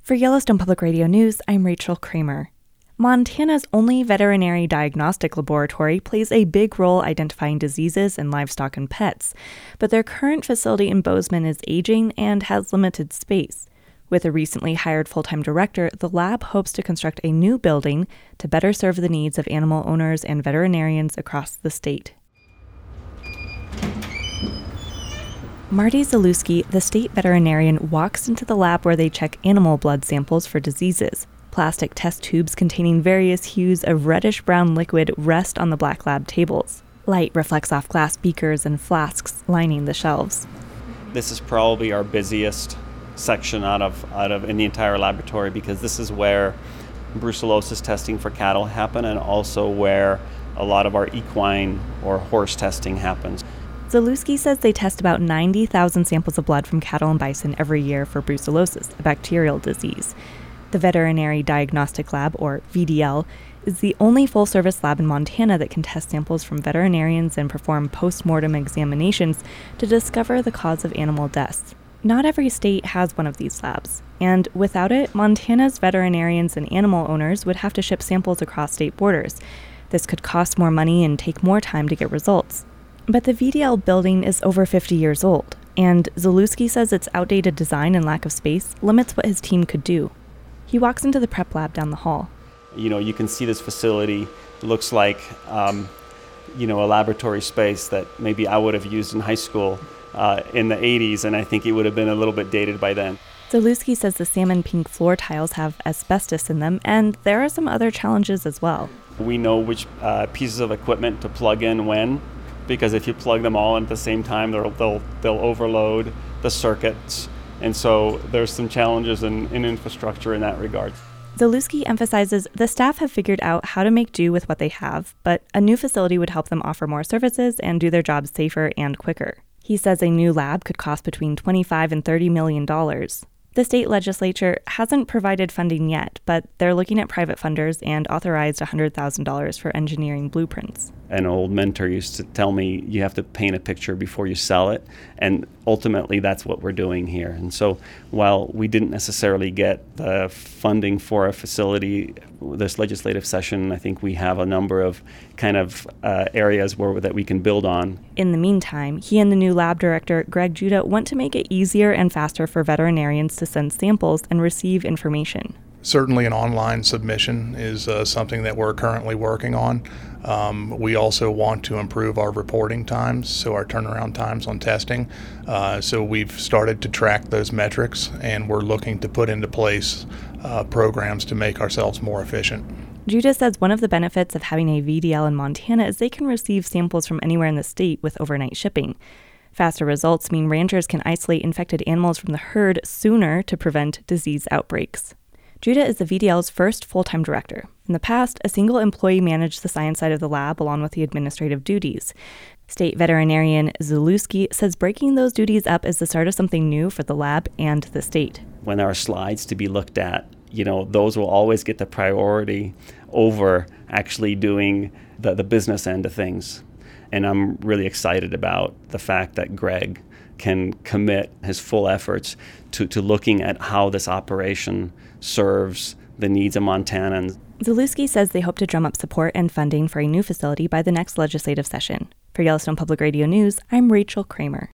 For Yellowstone Public Radio News, I'm Rachel Kramer. Montana's only veterinary diagnostic laboratory plays a big role identifying diseases in livestock and pets, but their current facility in Bozeman is aging and has limited space. With a recently hired full-time director, the lab hopes to construct a new building to better serve the needs of animal owners and veterinarians across the state. Marty Zalewski, the state veterinarian, walks into the lab where they check animal blood samples for diseases. Plastic test tubes containing various hues of reddish-brown liquid rest on the black lab tables. Light reflects off glass beakers and flasks lining the shelves. This is probably our busiest section out of in the entire laboratory, because this is where brucellosis testing for cattle happen and also where a lot of our equine or horse testing happens. Zalewski says they test about 90,000 samples of blood from cattle and bison every year for brucellosis, a bacterial disease. The Veterinary Diagnostic Lab, or VDL, is the only full-service lab in Montana that can test samples from veterinarians and perform post-mortem examinations to discover the cause of animal deaths. Not every state has one of these labs, and without it, Montana's veterinarians and animal owners would have to ship samples across state borders. This could cost more money and take more time to get results. But the VDL building is over 50 years old, and Zalewski says its outdated design and lack of space limits what his team could do. He walks into the prep lab down the hall. You can see this facility looks like, a laboratory space that maybe I would have used in high school in the 80s, and I think it would have been a little bit dated by then. Zalewski says the salmon pink floor tiles have asbestos in them, and there are some other challenges as well. We know which pieces of equipment to plug in when, because if you plug them all in at the same time, they'll overload the circuits. And so there's some challenges in infrastructure in that regard. Zalewski emphasizes the staff have figured out how to make do with what they have, but a new facility would help them offer more services and do their jobs safer and quicker. He says a new lab could cost between $25 and $30 million. The state legislature hasn't provided funding yet, but they're looking at private funders and authorized $100,000 for engineering blueprints. An old mentor used to tell me you have to paint a picture before you sell it, and ultimately that's what we're doing here. And so while we didn't necessarily get the funding for a facility this legislative session, I think we have a number of areas that we can build on. In the meantime, he and the new lab director, Greg Judah, want to make it easier and faster for veterinarians to send samples and receive information. Certainly an online submission is something that we're currently working on. We also want to improve our reporting times, so our turnaround times on testing. So we've started to track those metrics, and we're looking to put into place programs to make ourselves more efficient. Judah says one of the benefits of having a VDL in Montana is they can receive samples from anywhere in the state with overnight shipping. Faster results mean ranchers can isolate infected animals from the herd sooner to prevent disease outbreaks. Judah is the VDL's first full-time director. In the past, a single employee managed the science side of the lab along with the administrative duties. State veterinarian Zalewski says breaking those duties up is the start of something new for the lab and the state. When there are slides to be looked at, those will always get the priority over actually doing the business end of things. And I'm really excited about the fact that Greg can commit his full efforts to looking at how this operation serves the needs of Montanans. Zalewski says they hope to drum up support and funding for a new facility by the next legislative session. For Yellowstone Public Radio News, I'm Rachel Kramer.